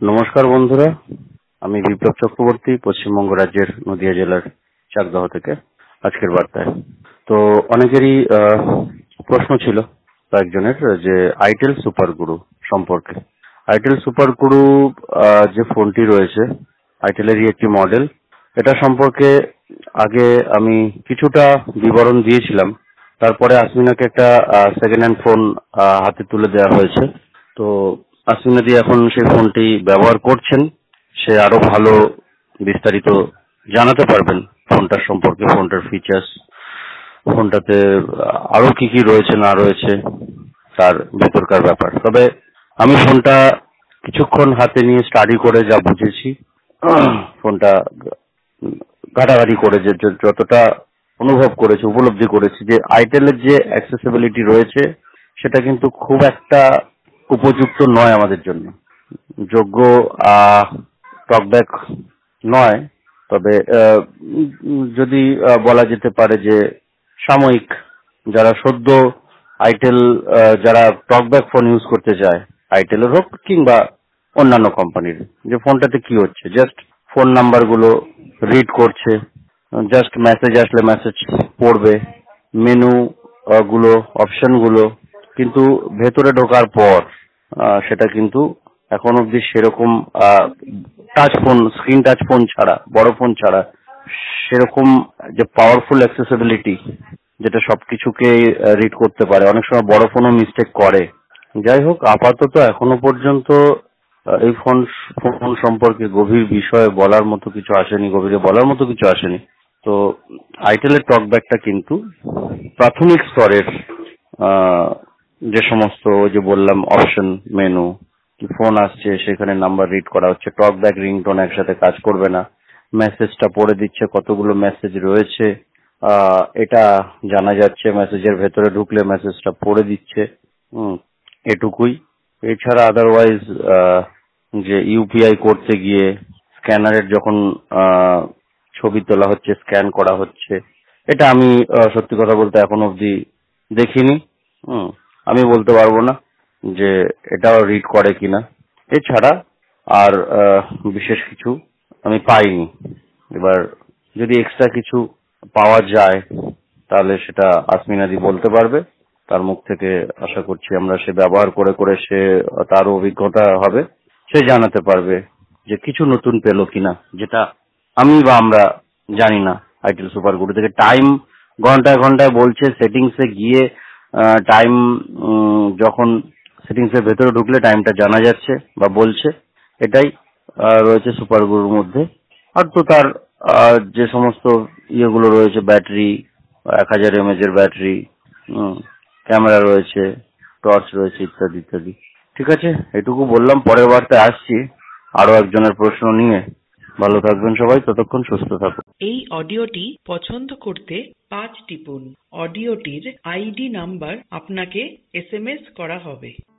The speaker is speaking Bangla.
নমস্কার বন্ধুরা, আমি বিপ্লব চক্রবর্তী, পশ্চিমবঙ্গ রাজ্যের নদিয়া জেলার চাকদহ থেকে। আজকের বার্তায় তো অনেকেরই প্রশ্ন ছিল কয়েকজনের যে আইটেল সুপার গুরু সম্পর্কে। আইটেল সুপার গুরু যে ফোনটি রয়েছে আইটেলেরই একটি মডেল, এটা সম্পর্কে আগে আমি কিছুটা বিবরণ দিয়েছিলাম। তারপরে আসমিনাকে একটা সেকেন্ড হ্যান্ড ফোন হাতে তুলে দেওয়া হয়েছে। তো আসমিনাদি এখন সেই ফোনটি ব্যবহার করছেন। সে আরো ভালো বিস্তারিত জানাতে পারবেন ফোনটার সম্পর্কে, ফোনটার ফিচার্স, ফোনটাতে আরো কি কি রয়েছে না রয়েছে তার ভেতরকার ব্যাপার। তবে আমি ফোনটা কিছুক্ষণ হাতে নিয়ে স্টাডি করে যা বুঝেছি, ফোনটা ঘাটাঘাটি করে যে যতটা অনুভব করেছি, উপলব্ধি করেছি যে আইটেলের যে অ্যাক্সেসিবিলিটি রয়েছে সেটা কিন্তু খুব একটা উপযুক্ত নয় আমাদের জন্য, যোগ্য টকব্যাক নয়। তবে যদি বলা যেতে পারে যে সাময়িক যারা সদ্য আইটেল যারা টকব্যাক ফোন ইউজ করতে চায়, আইটেলের হোক কিংবা অন্যান্য কোম্পানির, যে ফোনটাতে কি হচ্ছে, জাস্ট ফোন নাম্বার গুলো রিড করছে, জাস্ট মেসেজ আসলে মেসেজ পড়বে, মেনু গুলো, অপশন গুলো, কিন্তু ভেতরে ঢোকার পর সেটা কিন্তু এখন অব্দি সেরকম touch phone, screen touch phone ছাড়া, বড় ফোন ছাড়া সেরকম যে পাওয়ারফুল অ্যাক্সেসিবিলিটি যেটা সবকিছুকে রিড করতে পারে, অনেক সময় বড় ফোনও মিস্টেক করে। যাই হোক, আপাতত এখনো পর্যন্ত এই ফোন সম্পর্কে গভীর বিষয়ে বলার মতো কিছু আসেনি, গভীরে বলার মতো কিছু আসেনি। তো আইটেলের টকব্যাকটা কিন্তু প্রাথমিক স্তরের যে সমস্ত যে বললাম অপশন, মেনু, ফোন আসছে সেখানে নাম্বার রিড করা হচ্ছে, টকব্যাক রিংটোন একসাথে কাজ করবে না, মেসেজটা পড়ে দিচ্ছে, কতগুলো মেসেজ রয়েছে এটা জানা যাচ্ছে, মেসেজের ভেতরে ঢুকলে মেসেজটা পড়ে দিচ্ছে, এটুকুই। এছাড়া আদারওয়াইজ যে ইউপিআই করতে গিয়ে স্ক্যানারের যখন ছবি তোলা হচ্ছে, স্ক্যান করা হচ্ছে, এটা আমি সত্যি কথা বলতে এখন অবধি দেখিনি। আমি বলতে পারবো না যে এটাও রিড করে কিনা। এছাড়া আর বিশেষ কিছু আমি পাইনি। এবার যদি এক্সট্রা কিছু পাওয়া যায় তাহলে সেটা আসমিনাদি বলতে পারবে, তার মুখ থেকে আশা করছি আমরা সে ব্যবহার করে করে সে তার অভিজ্ঞতা হবে, সে জানাতে পারবে যে কিছু নতুন পেলো কিনা, যেটা আমি বা আমরা জানি না। আইটেল সুপার গুরু থেকে টাইম ঘন্টায় ঘন্টায় বলছে, সেটিংসে গিয়ে টাইম যখন সেটিংসের ভেতরে ঢুকলে টাইমটা জানা যাচ্ছে বা বলছে, এটাই রয়েছে সুপার গুরুর মধ্যে। আর তো তার যে সমস্ত ইয়েগুলো রয়েছে, ব্যাটারি 1000 mAh এর ব্যাটারি, ক্যামেরা রয়েছে, টর্চ রয়েছে, ইত্যাদি ইত্যাদি। ঠিক আছে, এটুকু বললাম। পরের বার্তায় আসছি আরো একজনের প্রশ্ন নিয়ে। ভালো থাকবেন সবাই, ততক্ষণ সুস্থ থাকুন। এই অডিওটি পছন্দ করতে 5 টিপুন। অডিওটির আইডি নাম্বার আপনাকে SMS করা হবে।